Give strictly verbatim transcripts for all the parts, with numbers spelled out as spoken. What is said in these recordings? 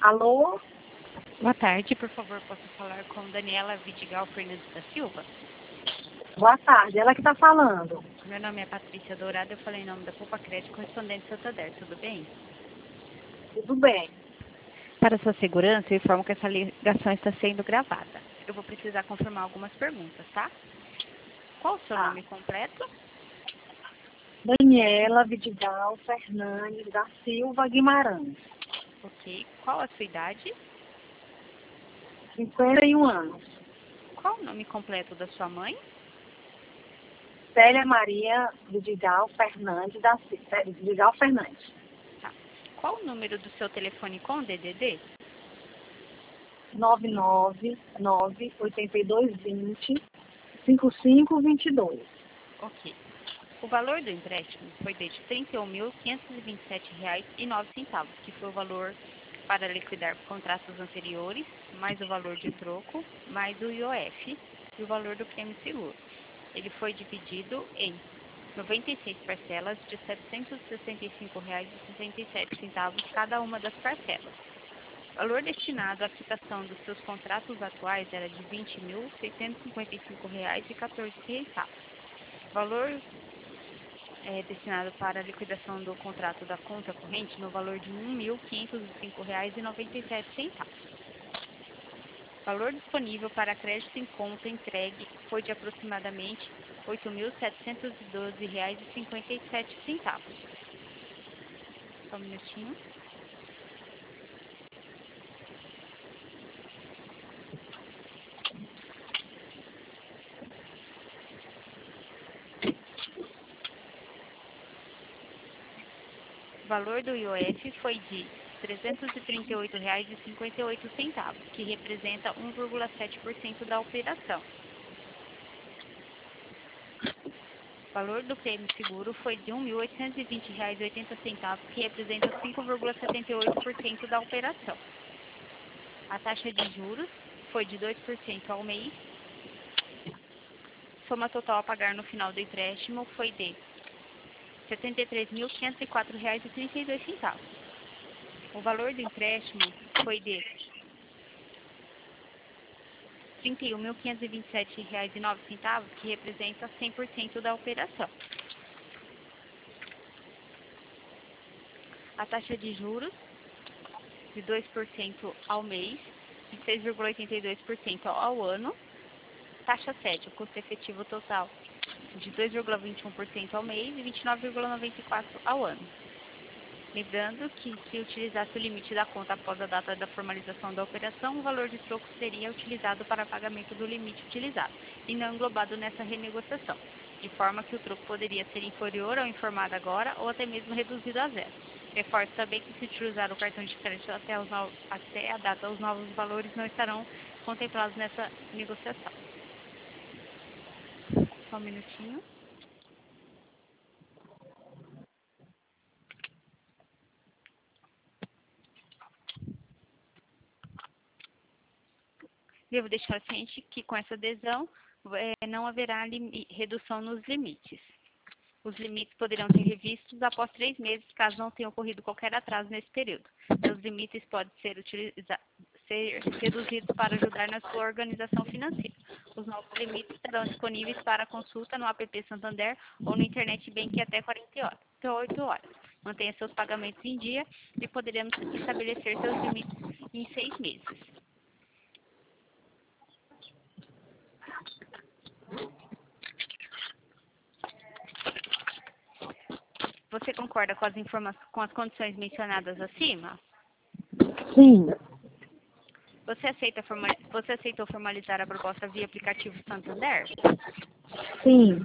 Alô? Boa tarde, por favor, posso falar com Daniela Vidigal Fernandes da Silva? Boa tarde, ela que está falando. Meu nome é Patrícia Dourado, eu falei em nome da Poupa Crédito Correspondente Santander, tudo bem? Tudo bem. Para sua segurança, eu informo que essa ligação está sendo gravada. Eu vou precisar confirmar algumas perguntas, tá? Qual o seu Tá. nome completo? Daniela Vidigal Fernandes da Silva Guimarães, Ok. Qual a sua idade? cinquenta e um anos. Qual o nome completo da sua mãe? Célia Maria Vidigal Fernandes da Silva. Vidigal Fernandes. Tá. Qual o número do seu telefone com D D D? nove nove nove oito dois dois zero cinco cinco dois dois. Ok. O valor do empréstimo foi de trinta e um mil, quinhentos e vinte e sete reais e nove centavos, que foi o valor para liquidar contratos anteriores, mais o valor de troco, mais o I O F e o valor do prêmio seguro. Ele foi dividido em noventa e seis parcelas de setecentos e sessenta e cinco reais e sessenta e sete centavos cada uma das parcelas. O valor destinado à quitação dos seus contratos atuais era de vinte mil, seiscentos e cinquenta e cinco reais e quatorze centavos. O valor é destinado para a liquidação do contrato da conta corrente no valor de um mil, quinhentos e cinco reais e noventa e sete centavos. O valor disponível para crédito em conta entregue foi de aproximadamente oito mil, setecentos e doze reais e cinquenta e sete centavos. Só um minutinho. O valor do I O F foi de trezentos e trinta e oito reais e cinquenta e oito centavos, que representa um vírgula sete por cento da operação. O valor do prêmio seguro foi de um mil, oitocentos e vinte reais e oitenta centavos, que representa cinco vírgula setenta e oito por cento da operação. A taxa de juros foi de dois por cento ao mês. Soma total a pagar no final do empréstimo foi de setenta e três mil, quinhentos e quatro reais e trinta e dois centavos. O valor do empréstimo foi de trinta e um mil, quinhentos e vinte e sete reais e nove centavos, que representa cem por cento da operação. A taxa de juros de dois por cento ao mês e seis vírgula oitenta e dois por cento ao ano. Taxa sete, o custo efetivo total de dois vírgula vinte e um por cento ao mês e vinte e nove vírgula noventa e quatro por cento ao ano. Lembrando que, se utilizasse o limite da conta após a data da formalização da operação, o valor de troco seria utilizado para pagamento do limite utilizado e não englobado nessa renegociação, de forma que o troco poderia ser inferior ao informado agora ou até mesmo reduzido a zero. Reforço também que, se utilizar o cartão de crédito até, os no... até a data, os novos valores não estarão contemplados nessa negociação. Só um minutinho. Devo deixar ciente que, com essa adesão, é, não haverá redução nos limites. Os limites poderão ser revistos após três meses, caso não tenha ocorrido qualquer atraso nesse período. Os limites podem ser, ser reduzidos para ajudar na sua organização financeira. Os novos limites estarão disponíveis para consulta no app Santander ou no Internet Bank até quarenta e oito horas. Mantenha seus pagamentos em dia e poderemos estabelecer seus limites em seis meses. Você concorda com as informações, com as condições mencionadas acima? Sim. Você, aceita formali Você aceitou formalizar a proposta via aplicativo Santander? Sim.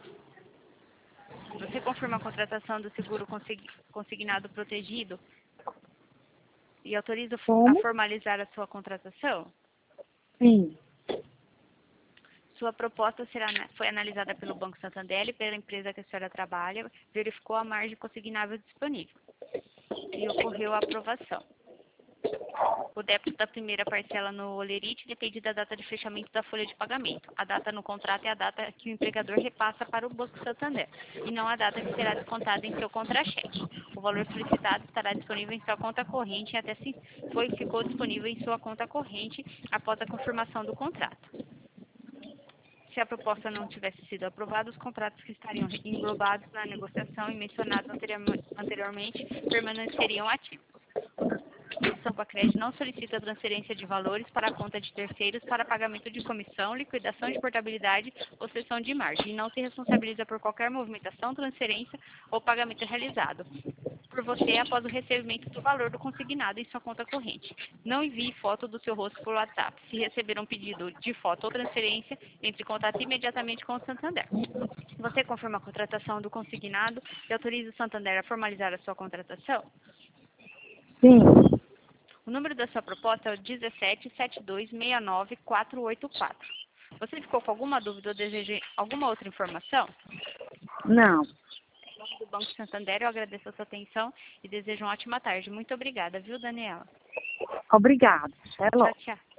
Você confirma a contratação do seguro consig consignado protegido e autoriza Como? a formalizar a sua contratação? Sim. Sua proposta será, foi analisada pelo Banco Santander e pela empresa que a senhora trabalha, verificou a margem consignável disponível e ocorreu a aprovação. O débito da primeira parcela no Olerite depende da data de fechamento da folha de pagamento. A data no contrato é a data que o empregador repassa para o Banco Santander, e não a data que será descontada em seu contra-cheque. O valor solicitado estará disponível em sua conta corrente até se foi ficou disponível em sua conta corrente após a confirmação do contrato. Se a proposta não tivesse sido aprovada, os contratos que estariam englobados na negociação e mencionados anteriormente permaneceriam ativos. O Bacred não solicita transferência de valores para a conta de terceiros para pagamento de comissão, liquidação de portabilidade ou cessão de margem e não se responsabiliza por qualquer movimentação, transferência ou pagamento realizado por você após o recebimento do valor do consignado em sua conta corrente. Não envie foto do seu rosto por WhatsApp. Se receber um pedido de foto ou transferência, entre em contato imediatamente com o Santander. Você confirma a contratação do consignado e autoriza o Santander a formalizar a sua contratação? Sim. O número da sua proposta é o um sete sete dois seis nove quatro oito quatro. Você ficou com alguma dúvida ou deseja alguma outra informação? Não. Em nome do Banco Santander, eu agradeço a sua atenção e desejo uma ótima tarde. Muito obrigada, viu, Daniela? Obrigada. Até logo. Tchau, tchau.